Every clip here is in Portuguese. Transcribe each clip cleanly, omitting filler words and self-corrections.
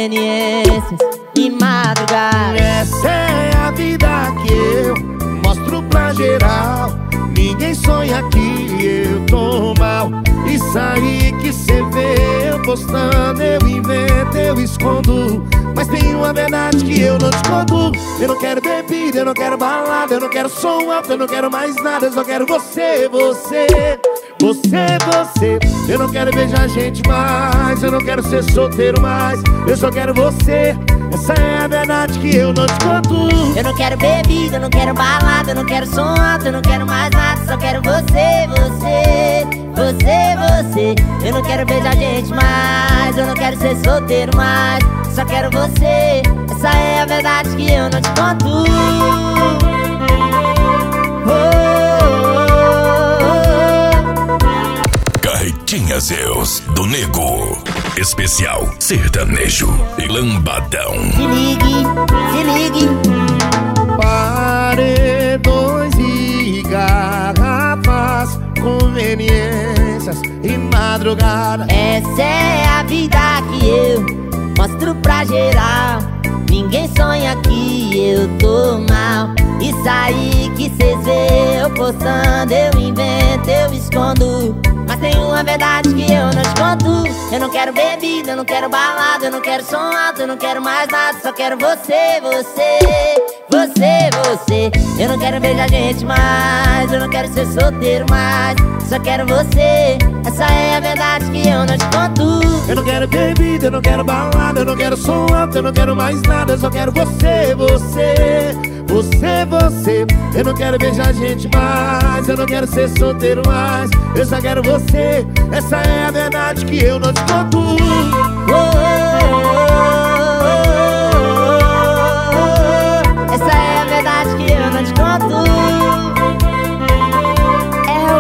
conveniências e madrugada. Essa é a vida que eu mostro pra geral. Ninguém sonha que eu tô mal. Isso aí que cê vê eu postando, eu invento, eu escondo. Mas tem uma verdade que eu não te conto. Eu não quero bebida, eu não quero balada, eu não quero som alto, eu não quero mais nada. Eu só quero você, você, você, você. Eu não quero beijar gente mais, eu não quero ser solteiro mais. Eu só quero você. Essa é a verdade que eu não te conto. Eu não quero bebida, eu não quero balada, eu não quero som alto, eu não quero mais nada. Só quero você, você, você, você. Eu não quero beijar gente mais, eu não quero ser solteiro mais. Só quero você. Essa é a verdade que eu não te conto. Carretinha Zeus do Nego. Especial sertanejo e lambadão. Se ligue. Paredões e garrafas, conveniências e madrugada. Essa é a vida que eu mostro pra geral. Ninguém sonha que eu tô mal. Isso aí que cês vê eu postando, eu invento, eu escondo. Mas tem uma verdade que eu não te conto. Eu não quero bebida, eu não quero balada, eu não quero som alto, eu não quero mais nada. Só quero você, você, você, você. Eu não quero beijar gente mais, eu não quero ser solteiro mais. Só quero você. Essa é a verdade que eu não te conto. Eu não quero bebida, eu não quero balada, eu não quero som alto, eu não quero mais nada. Eu só quero você, você, você, você. Eu não quero beijar gente mais, eu não quero ser solteiro mais. Eu só quero você. Essa é a verdade que eu não te conto. Essa é a verdade que eu não te conto. É o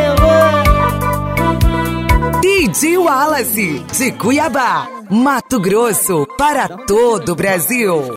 Grêmio. DJ Wallace, de Cuiabá, Mato Grosso, para todo o Brasil.